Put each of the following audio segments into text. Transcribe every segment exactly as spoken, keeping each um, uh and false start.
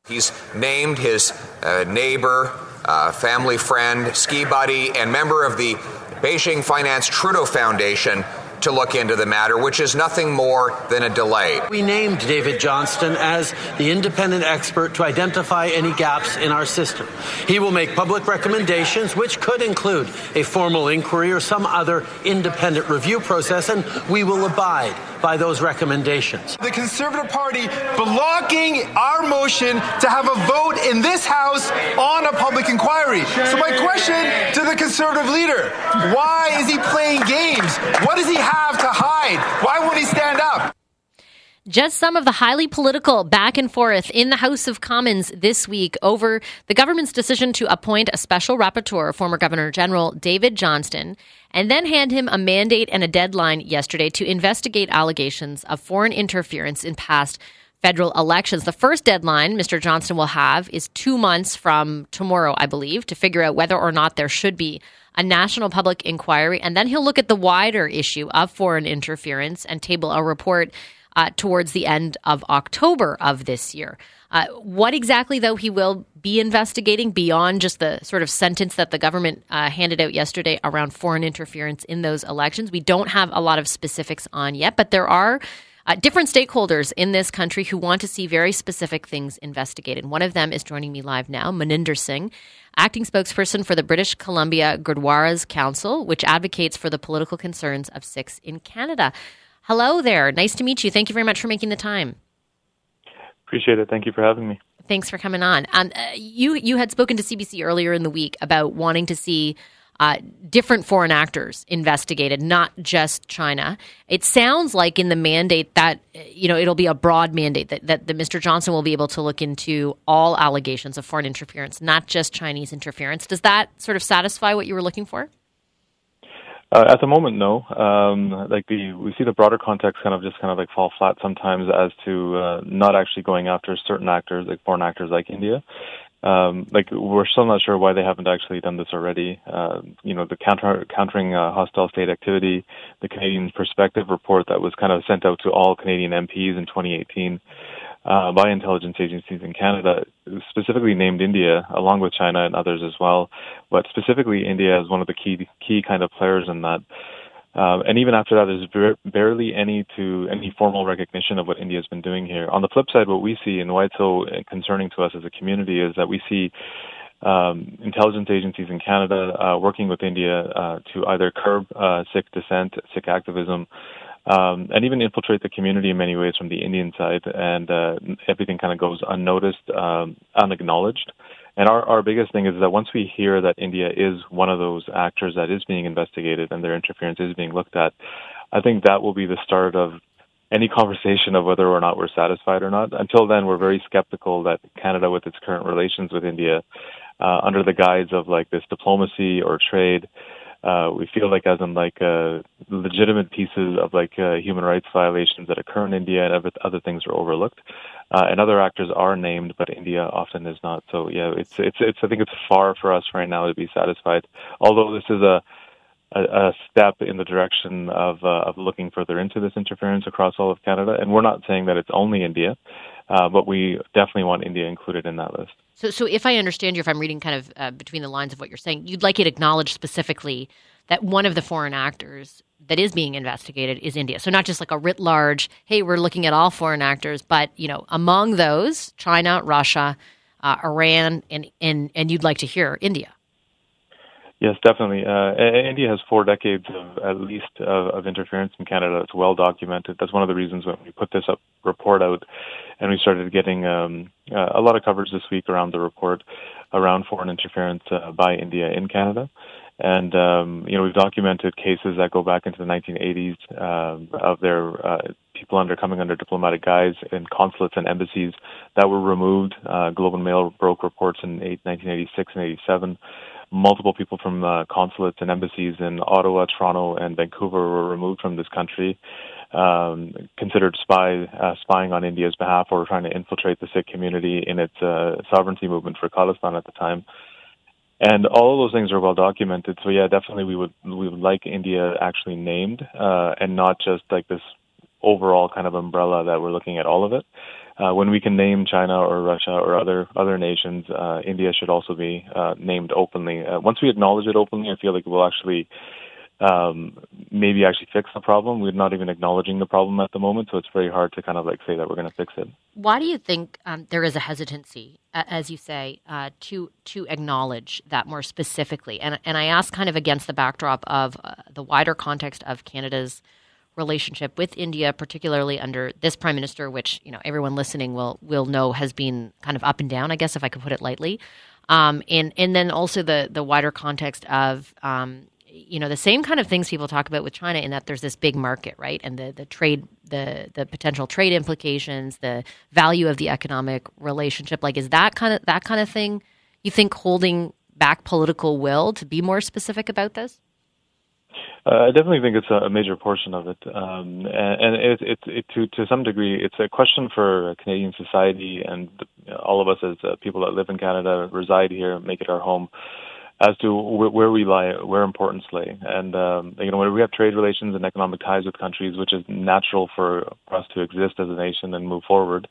He's named his uh, neighbor, uh, family friend, ski buddy, and member of the Beijing Finance Trudeau Foundation to look into the matter, which is nothing more than a delay. We named David Johnston as the independent expert to identify any gaps in our system. He will make public recommendations, which could include a formal inquiry or some other independent review process, and we will abide by those recommendations. The Conservative Party blocking our motion to have a vote in this House on a public inquiry. So my question to the Conservative leader, why is he playing games? What does he have to hide? Why won't he stand up? Just some of the highly political back and forth in the House of Commons this week over the government's decision to appoint a special rapporteur, former Governor General David Johnston, and then hand him a mandate and a deadline yesterday to investigate allegations of foreign interference in past federal elections. The first deadline Mister Johnston will have is two months from tomorrow, I believe, to figure out whether or not there should be a national public inquiry. And then he'll look at the wider issue of foreign interference and table a report Uh, towards the end of October of this year. Uh, what exactly, though, he will be investigating beyond just the sort of sentence that the government uh, handed out yesterday around foreign interference in those elections, we don't have a lot of specifics on yet, but there are uh, different stakeholders in this country who want to see very specific things investigated. One of them is joining me live now, Maninder Singh, acting spokesperson for the British Columbia Gurdwaras Council, which advocates for the political concerns of Sikhs in Canada. Hello there. Nice to meet you. Thank you very much for making the time. Appreciate it. Thank you for having me. Thanks for coming on. Um, uh, you you had spoken to C B C earlier in the week about wanting to see uh, different foreign actors investigated, not just China. It sounds like in the mandate that, you know, it'll be a broad mandate that, that, that Mister Johnson will be able to look into all allegations of foreign interference, not just Chinese interference. Does that sort of satisfy what you were looking for? Uh, at the moment, no. Um, like the, we see the broader context kind of just kind of like fall flat sometimes as to uh, not actually going after certain actors, like foreign actors like India. Um, like we're still not sure why they haven't actually done this already. Uh, you know, the counter, countering uh, hostile state activity, the Canadian Perspective report that was kind of sent out to all Canadian M Ps in twenty eighteen. Uh, by intelligence agencies in Canada, specifically named India, along with China and others as well, but specifically India is one of the key key kind of players in that. Uh, and even after that, there's bar- barely any to any formal recognition of what India has been doing here. On the flip side, what we see and why it's so concerning to us as a community is that we see um, intelligence agencies in Canada uh, working with India uh, to either curb uh, Sikh dissent, Sikh activism, Um, and even infiltrate the community in many ways from the Indian side, and uh, everything kind of goes unnoticed, um, unacknowledged. And our, our biggest thing is that once we hear that India is one of those actors that is being investigated and their interference is being looked at, I think that will be the start of any conversation of whether or not we're satisfied or not. Until then, we're very skeptical that Canada, with its current relations with India, uh, under the guise of like this diplomacy or trade, Uh, we feel like as in like uh, legitimate pieces of like uh, human rights violations that occur in India and other things are overlooked, uh, and other actors are named, but India often is not. So yeah, it's it's it's. I think it's far for us right now to be satisfied. Although this is a a, a step in the direction of uh, of looking further into this interference across all of Canada, and we're not saying that it's only India, uh, but we definitely want India included in that list. So, so if I understand you, if I'm reading kind of uh, between the lines of what you're saying, you'd like it acknowledged specifically that one of the foreign actors that is being investigated is India. So not just like a writ large, hey, we're looking at all foreign actors, but, you know, among those, China, Russia, uh, Iran, and, and, and you'd like to hear India. Yes, definitely. Uh, India has four decades of at least of, of interference in Canada. It's well documented. That's one of the reasons when we put this up report out, and we started getting um, uh, a lot of coverage this week around the report around foreign interference uh, by India in Canada. And um, you know, we've documented cases that go back into the nineteen eighties uh, of their uh, people under coming under diplomatic guise in consulates and embassies that were removed. Uh, Globe and Mail broke reports in nineteen eighty-six and eighty-seven. Multiple people from uh, consulates and embassies in Ottawa, Toronto, and Vancouver were removed from this country, um, considered spy uh, spying on India's behalf or trying to infiltrate the Sikh community in its uh, sovereignty movement for Khalistan at the time. And all of those things are well documented. So yeah, definitely we would we would like India actually named uh, and not just like this overall kind of umbrella that we're looking at all of it. Uh, when we can name China or Russia or other other nations, uh, India should also be uh, named openly. Uh, once we acknowledge it openly, I feel like we'll actually um, maybe actually fix the problem. We're not even acknowledging the problem at the moment, so it's very hard to kind of like say that we're going to fix it. Why do you think um, there is a hesitancy, as you say, uh, to to acknowledge that more specifically? And and I ask kind of against the backdrop of uh, the wider context of Canada's relationship with India, particularly under this prime minister, which, you know, everyone listening will will know has been kind of up and down, I guess, if I could put it lightly. Um, and and then also the the wider context of um, you know, the same kind of things people talk about with China, in that there's this big market, right, and the the trade, the the potential trade implications, the value of the economic relationship. Like, is that kind of that kind of thing you think holding back political will to be more specific about this? Uh, I definitely think it's a major portion of it, um, and, and it, it, it, to to some degree, it's a question for Canadian society and all of us as uh, people that live in Canada, reside here, make it our home, as to wh- where we lie, where importance lay. And um, you know, when we have trade relations and economic ties with countries, which is natural for, for us to exist as a nation and move forward,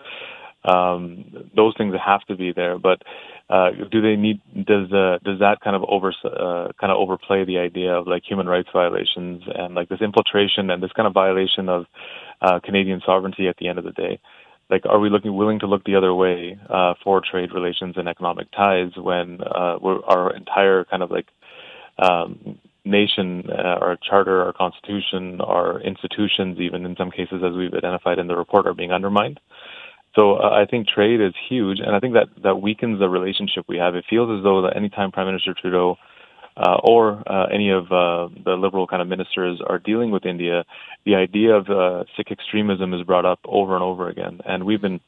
um, those things have to be there. But uh, do they need? Does uh, does that kind of over uh, kind of overplay the idea of like human rights violations and like this infiltration and this kind of violation of uh, Canadian sovereignty at the end of the day? Like, are we looking willing to look the other way uh, for trade relations and economic ties when uh, we're, our entire kind of like um, nation, uh, our charter, our constitution, our institutions, even in some cases, as we've identified in the report, are being undermined? So uh, I think trade is huge, and I think that, that weakens the relationship we have. It feels as though that anytime Prime Minister Trudeau uh, or uh, any of uh, the Liberal kind of ministers are dealing with India, the idea of uh, Sikh extremism is brought up over and over again. And we've been...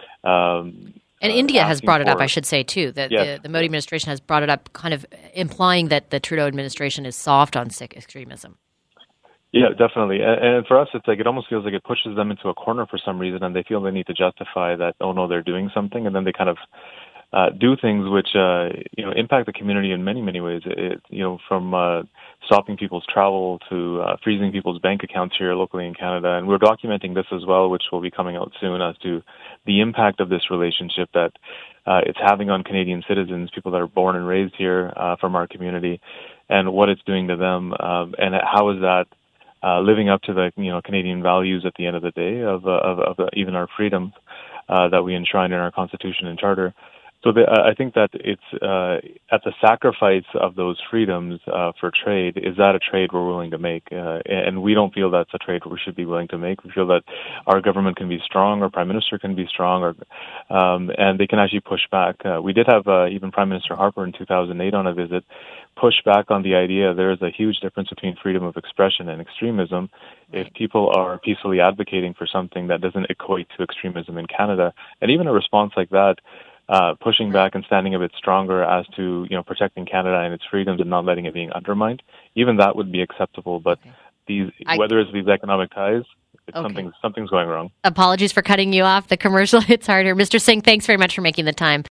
Um, and uh, India has brought it for, up, I should say, too. The, yes. the, the Modi administration has brought it up, kind of implying that the Trudeau administration is soft on Sikh extremism. Yeah, definitely. And, and for us, it's like it almost feels like it pushes them into a corner for some reason, and they feel they need to justify that, oh, no, they're doing something, and then they kind of uh, do things which, uh, you know, impact the community in many, many ways. It, you know, from uh, stopping people's travel to uh, freezing people's bank accounts here locally in Canada. And we're documenting this as well, which will be coming out soon, as to the impact of this relationship that uh, it's having on Canadian citizens, people that are born and raised here uh, from our community, and what it's doing to them, um, and how is that Uh, living up to the you know Canadian values at the end of the day of uh, of, of uh, even our freedoms uh, that we enshrine in our Constitution and Charter. So the, uh, I think that it's uh, at the sacrifice of those freedoms uh, for trade. Is that a trade we're willing to make? Uh, and we don't feel that's a trade we should be willing to make. We feel that our government can be strong, our Prime Minister can be strong, or, um, and they can actually push back. Uh, we did have uh, even Prime Minister Harper in two thousand eight on a visit push back on the idea there is a huge difference between freedom of expression and extremism. If people are peacefully advocating for something that doesn't equate to extremism in Canada, and even a response like that, uh, pushing back and standing a bit stronger as to, you know, protecting Canada and its freedoms and not letting it being undermined, even that would be acceptable. But okay. these, I, whether it's these economic ties, it's okay. something, something's going wrong. Apologies for cutting you off. The commercial hits harder. Mister Singh, thanks very much for making the time.